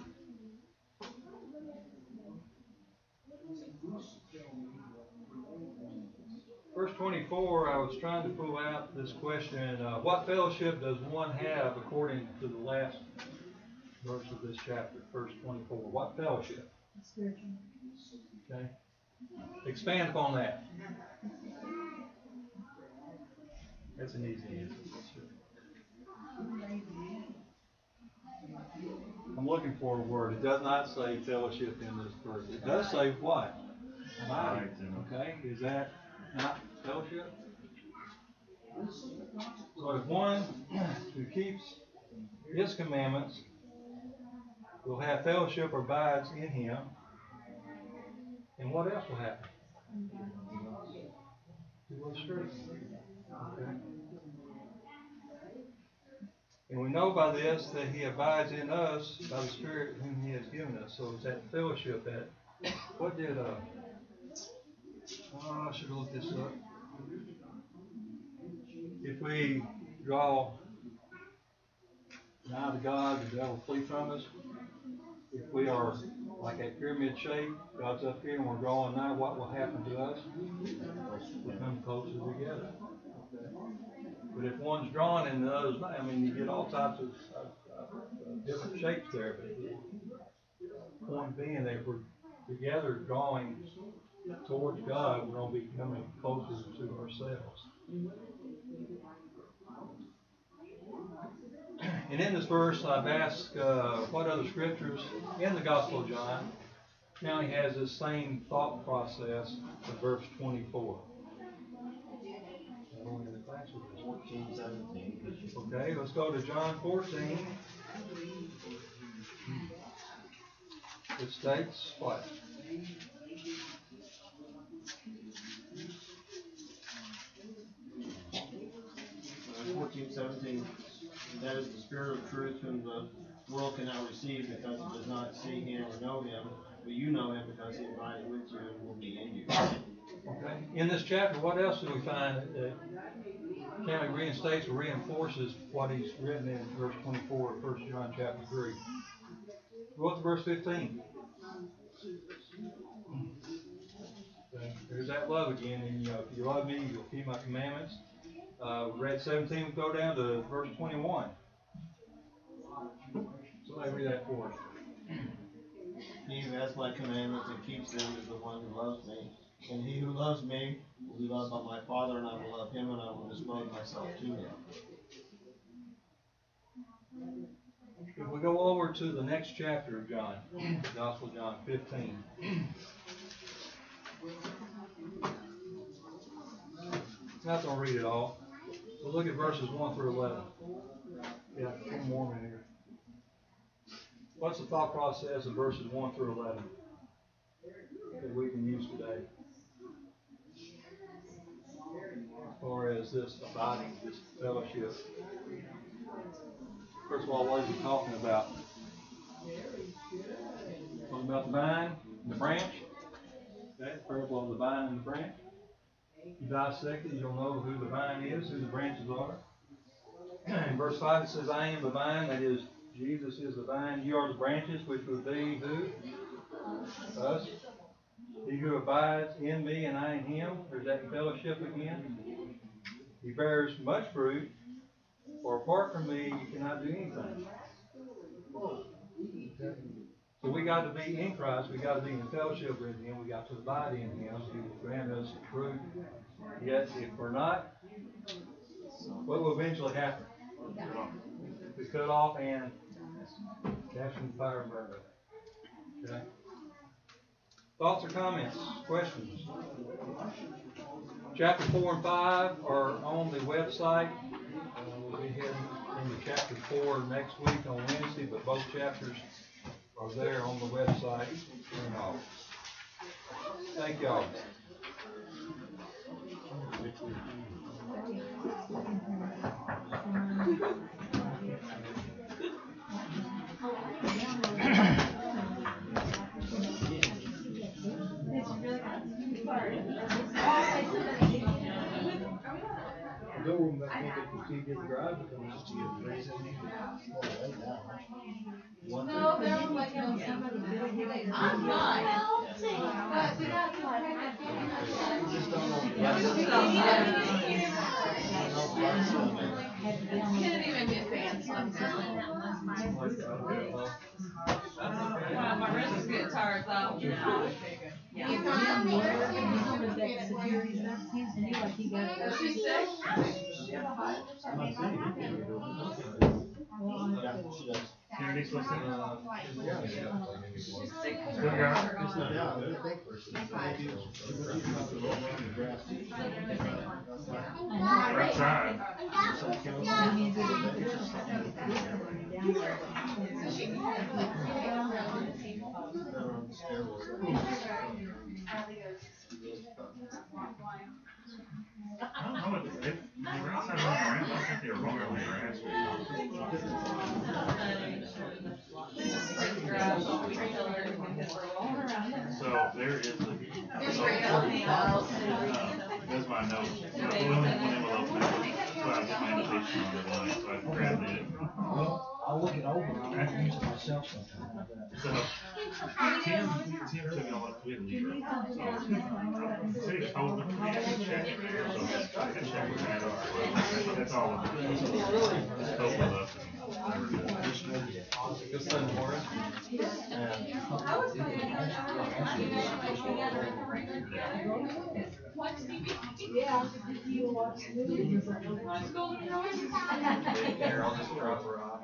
Verse 24, I was trying to pull out this question, what fellowship does one have according to the last verse of this chapter, verse 24? What fellowship? Spiritual. Okay. Expand upon that. That's an easy answer. I'm looking for a word. It does not say fellowship in this verse. It does say what? Abiding. Okay, is that not fellowship? So if one who keeps his commandments will have fellowship or abides in him, and what else will happen? He will straight. Okay. And we know by this that he abides in us by the Spirit whom he has given us. So it's that fellowship that, what did, I should have looked this up. If we draw nigh to God, the devil will flee from us. If we are like a pyramid shape, God's up here and we're drawing nigh, what will happen to us? We come closer together. But if one's drawn and the other's not, I mean, you get all types of different shapes there. But the point being that if we're together drawing towards God, we're going to be coming closer to ourselves. And in this verse, I've asked what other scriptures in the Gospel of John now he has this same thought process in verse 24. 14, 17. Okay, let's go to John 14. It states what? 14:17. That is the Spirit of truth whom the world cannot receive because it does not see him or know him, but you know him because he abided with you and will be in you. Okay. In this chapter, what else do we find that kind of reinstates or reinforces what he's written in verse 24 of 1 John chapter 3? Go up to verse 15. Okay. There's that love again. And if you love me, you'll keep my commandments. We read 17, we go down to verse 21. Somebody read that for us. He who has my commandments and keeps them is the one who loves me. And he who loves me will be loved by my Father, and I will love him, and I will disclose myself to him. If we go over to the next chapter of John, the Gospel of John 15. Not going to read it all. So look at verses 1 through 11. Yeah, one more in here. What's the thought process of verses 1 through 11 that we can use today? As far as this abiding, this fellowship. First of all, what is he talking about? Talking about the vine and the branch. Okay, parable of the vine and the branch. You dissect it, you'll know who the vine is, who the branches are. In verse 5 it says, I am the vine, that is, Jesus is the vine. You are the branches, which would be who? Us. He who abides in me and I in him. There's that fellowship again. He bears much fruit, for apart from me you cannot do anything. So we got to be in Christ, we got to be in fellowship with him, we got to abide in him, he will grant us the truth. Yet if we're not, what will eventually happen? We cut off and cast in the fire and burn it. Okay? Thoughts or comments? Questions? Chapter 4 and 5 are on the website. We'll be heading into chapter 4 next week on Wednesday, but both chapters are there on the website. Thank y'all. Go room that can't get to see the drive because it's to get raised. No, they're like, I'm not. But we got couldn't even be a fan, so I'm wow, my wrist is getting tired though. Yeah. She's sick? Kennedy's supposed to. Right side. I don't know if the right side on the ground, I think they were wrong on the grass. So there is the. That's my note. So when envelope matters, that's why I put my invitation on the line, so I grabbed it. I'll look it over, and I'll use it myself sometime. So Tim took it all up to leave it. So he just told him to check. So I can check with that. That's all of it. Just told him up. Good son, Morris. Yeah, you watch movies. Here, I'll just drop her off.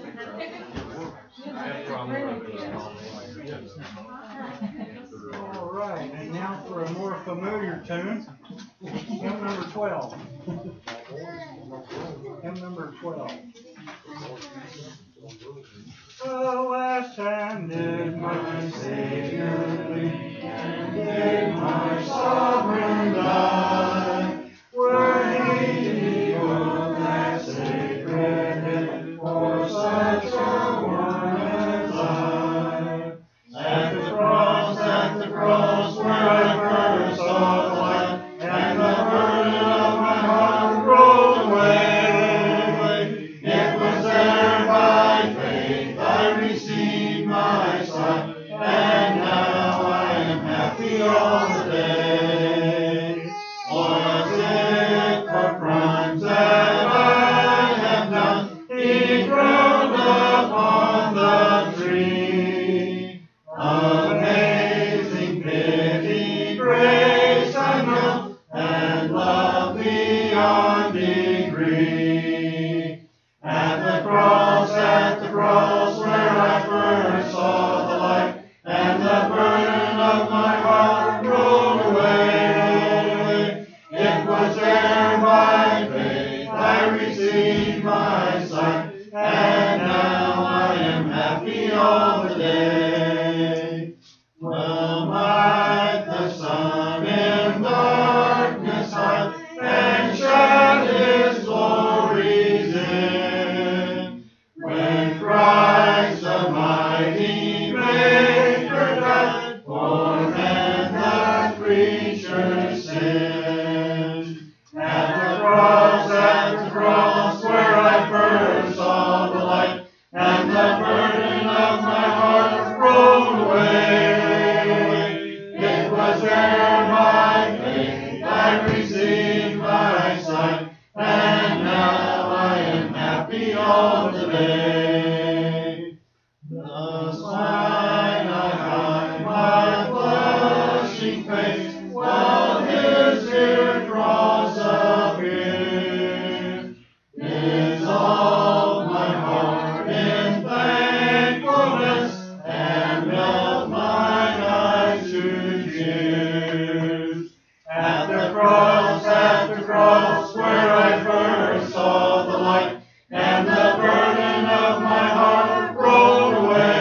I have problems with this. All right, and now for a more familiar tune, hymn number 12. Hymn number 12. The last time did my Savior bleed, and did my sovereign die, where he was that sacred head for such a one as I. At the cross where I first saw the light, and the burden of my heart rolled away. It was there by faith I received my sight, and now I am happy all the day. Was it for crimes that I have done, he groaned upon the tree? Amazing pity, grace unknown, and love beyond degree. At the cross where I first saw the light, and the burden of my heart rolled away. It was there by faith I received my sight, and now I am happy all the day. Well might the sun in darkness hide, and shut his glories in, when Christ the mighty Maker died for man that creature's sin. At the cross where I first saw the light, and the burden of my heart rolled away. It was there by faith I received my sight, and now I am happy all the day. Thus might I hide my blushing face, while his dear cross appeared. Dissolve my heart in thankfulness, and melt mine eyes to tears. At the cross where I first saw the light, and the burden of my heart rolled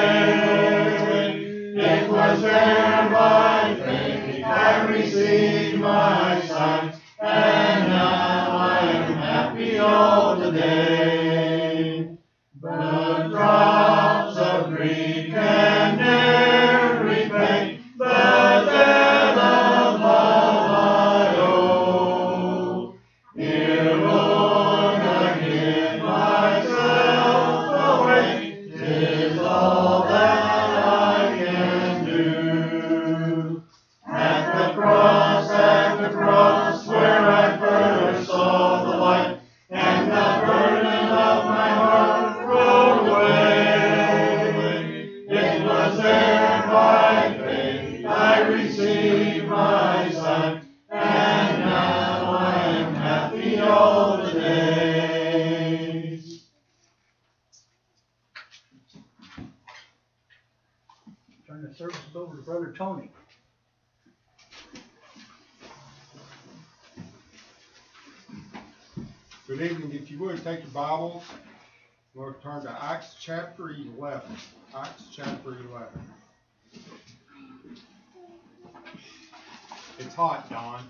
away. It was there by faith I received my sight, and now I am happy all the day. The drops of grief can ne'er repay the debt of love I owe. Here, Lord, I give myself away, 'tis all that I can do. with Brother Tony. Good evening. If you would, take your Bibles. We'll turn to Acts chapter 11. Acts chapter 11. It's hot, Don.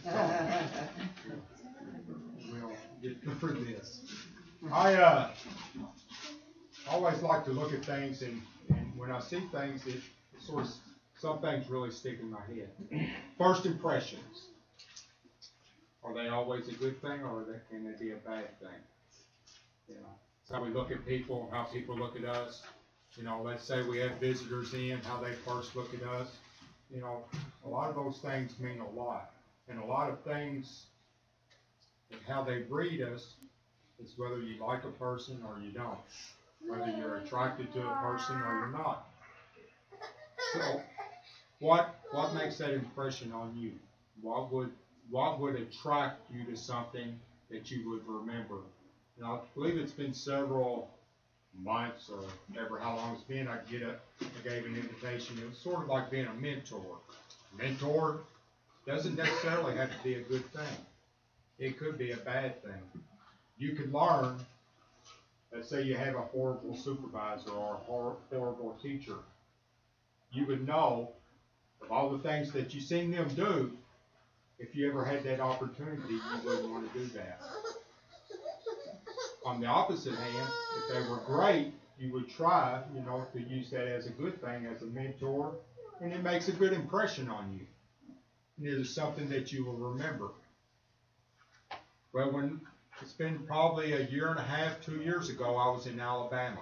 We'll get through this. I always like to look at things, and when I see things, it sort of, some things really stick in my head. First impressions. Are they always a good thing, or can they be a bad thing? You know, it's how we look at people, how people look at us. You know, let's say we have visitors in, how they first look at us. You know, a lot of those things mean a lot. And a lot of things, and how they breed us, is whether you like a person or you don't. Whether you're attracted to a person or you're not. So, what makes that impression on you? What would attract you to something that you would remember? And I believe it's been several months or ever how long it's been. I gave an invitation. It was sort of like being a mentor. Mentor doesn't necessarily have to be a good thing. It could be a bad thing. You could learn. Let's say you have a horrible supervisor or a horrible teacher. You would know of all the things that you've seen them do. If you ever had that opportunity, you wouldn't want to do that. On the opposite hand, if they were great, you would try, to use that as a good thing, as a mentor, and it makes a good impression on you. And it is something that you will remember. Well, when it's been probably a year and a half, 2 years ago, I was in Alabama.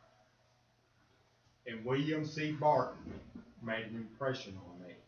And William C. Barton made an impression on me.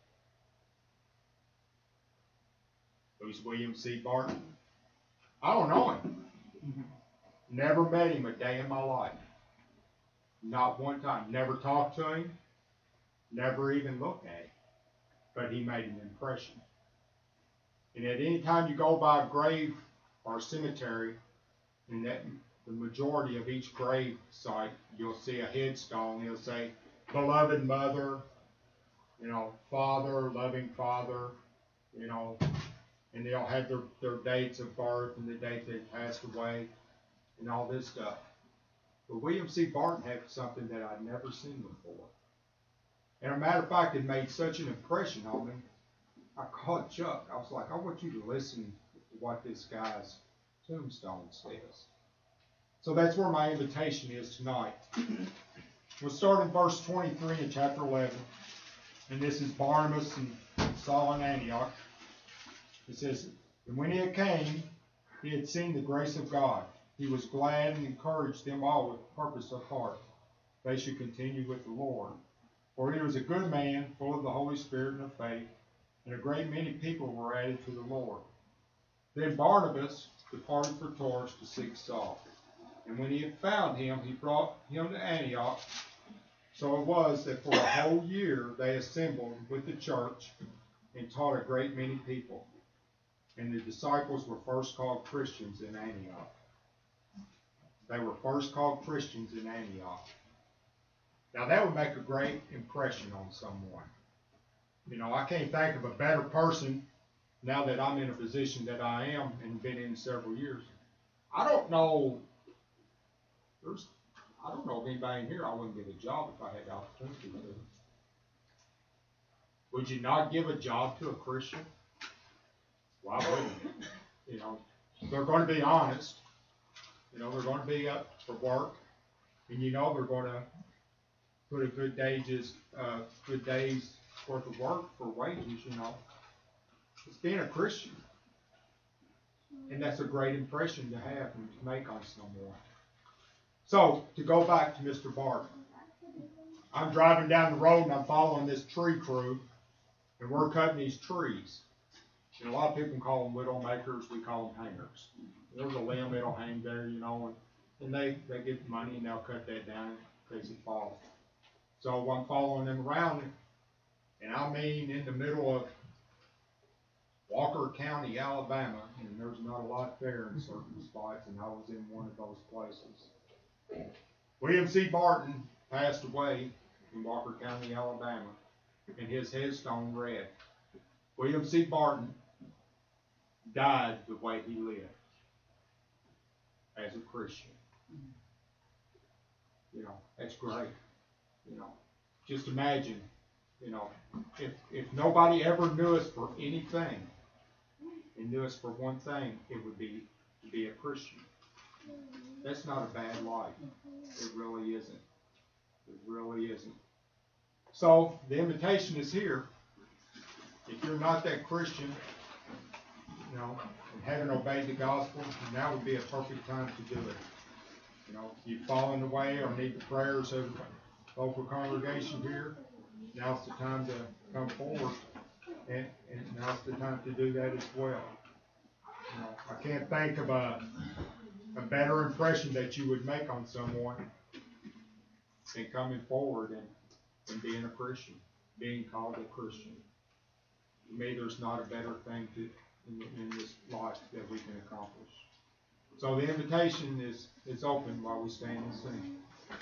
Who's William C. Barton? I don't know him. Never met him a day in my life. Not one time. Never talked to him. Never even looked at him. But he made an impression. And at any time you go by a grave or a cemetery, and that the majority of each grave site, you'll see a headstone. It'll say, beloved mother, father, loving father, and they'll have their dates of birth and the date they passed away and all this stuff. But William C. Barton had something that I'd never seen before. And a matter of fact, it made such an impression on me. I called Chuck. I was like, I want you to listen to what this guy's tombstone says. So that's where my invitation is tonight. We'll start in verse 23 in chapter 11. And this is Barnabas and Saul in Antioch. It says, and when he came, he had seen the grace of God. He was glad and encouraged them all with purpose of heart. They should continue with the Lord. For he was a good man, full of the Holy Spirit and of faith, and a great many people were added to the Lord. Then Barnabas departed for Taurus to seek Saul. And when he had found him, he brought him to Antioch. So it was that for a whole year they assembled with the church and taught a great many people. And the disciples were first called Christians in Antioch. They were first called Christians in Antioch. Now that would make a great impression on someone. I can't think of a better person now that I'm in a position that I am and been in several years. I don't know of anybody in here I wouldn't give a job if I had the opportunity to. Would you not give a job to a Christian? Why wouldn't you? They're going to be honest. They're going to be up for work. And they're going to put a good day's worth of work for wages, It's being a Christian. And that's a great impression to have and to make on someone. So, to go back to Mr. Barton. I'm driving down the road and I'm following this tree crew. And we're cutting these trees. And a lot of people call them widow makers. We call them hangers. There's a limb, it'll hang there, and they get money and they'll cut that down in case it falls. So I'm following them around, and I mean in the middle of Walker County, Alabama, and there's not a lot there in certain spots, and I was in one of those places. William C. Barton passed away in Walker County, Alabama. and his headstone read, William C. Barton died the way he lived as a Christian. You know, that's great. You know, just imagine, you know, if nobody ever knew us for anything and knew us for one thing, it would be to be a Christian. That's not a bad life. It really isn't. It really isn't. So the invitation is here. If you're not that Christian, you know, and haven't obeyed the gospel, now would be a perfect time to do it. You know, if you've fallen away or need the prayers of the local congregation here, now's the time to come forward, and now's the time to do that as well. You know, I can't think of a better impression that you would make on someone than coming forward and being a Christian, being called a Christian. To me, there's not a better thing in this life that we can accomplish. So the invitation is open while we stand and sing.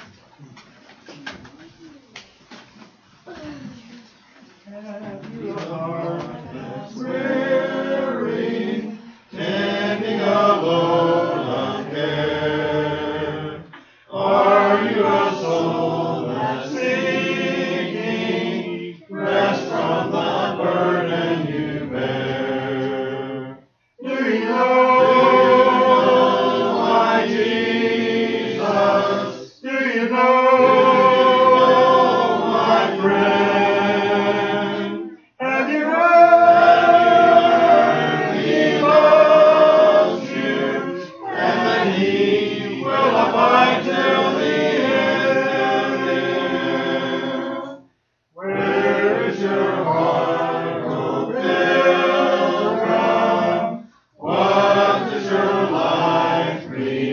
Have you a heart that's weary, tending a load of care? Are you a soul that's seeking rest from the burden you bear? Do you know my Jesus? Do you know my friend? Have you heard He loves you, and that He will abide till the end? Where is your heart, O pilgrim? What does your life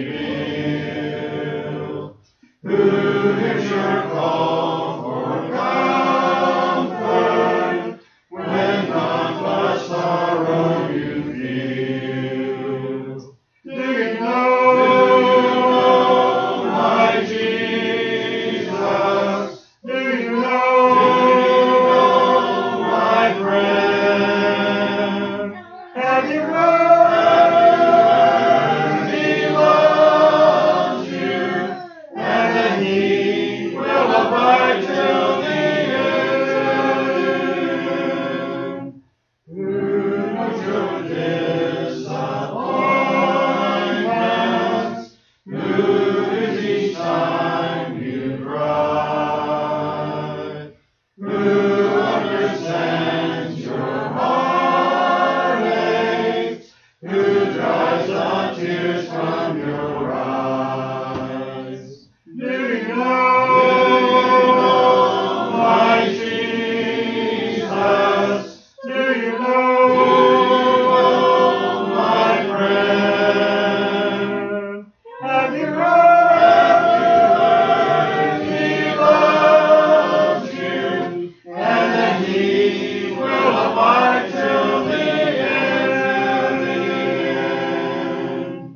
reveal? Who hears your call for comfort when none but sorrow you feel? Do you know my Jesus? Do you know my friend? Have you heard He loves you, and that He will abide till the end? Who knows your disappointments? Who is each time you cry? Who understands your heartache? Who dries the tears from your eyes? Do you know my Jesus? Do you know my friend? Have you heard He loves you, and that He will abide till the end?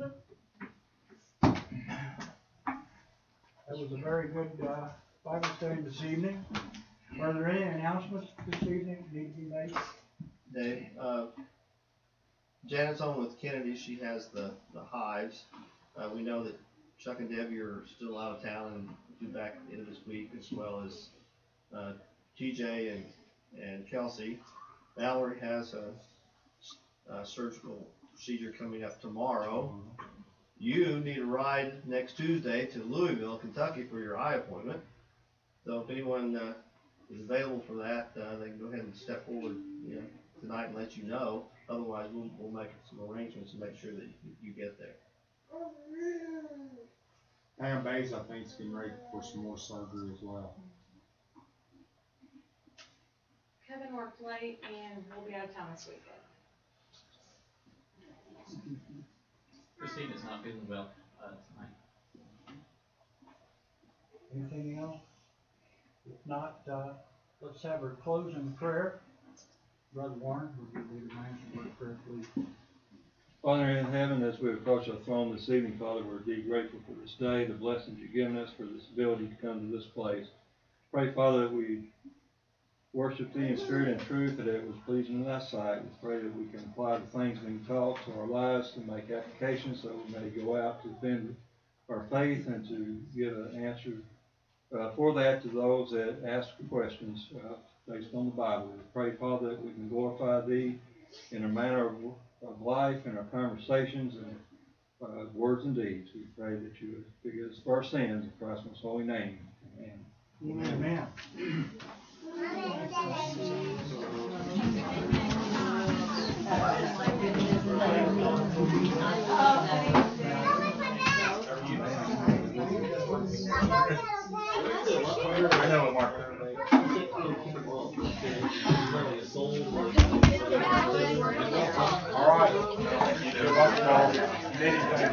That was a very good Bible study this evening. Are there any announcements this evening need to be made? Dave, Janet's on with Kennedy. She has the hives. We know that Chuck and Debbie are still out of town and will be back at the end of this week, as well as TJ and Kelsey. Valerie has a surgical procedure coming up tomorrow. You need a ride next Tuesday to Louisville, Kentucky for your eye appointment. So if anyone is available for that, they can go ahead and step forward, tonight and let you know. Otherwise, we'll make some arrangements to make sure that you get there. Pam Bays, I think, is getting ready for some more surgery as well. Kevin worked late and we'll be out of town this weekend. Christina's not feeling well tonight. Anything else? If not, let's have our closing prayer. Brother Warren, would you lead the man's word of prayer, please? Father in heaven, as we approach our throne this evening, Father, we're indeed grateful for this day, the blessings you've given us, for this ability to come to this place. Pray, Father, that we worship thee in spirit and truth, that it was pleasing in thy sight. We pray that we can apply the things being taught to our lives, to make applications, so we may go out to defend our faith and to get an answer for that to those that ask questions based on the Bible. We pray, Father, that we can glorify thee in our manner of life, in our conversations, and words and deeds. We pray that you would forgive us for our sins in Christ's most holy name. Amen. Amen. I know it, Mark. All right.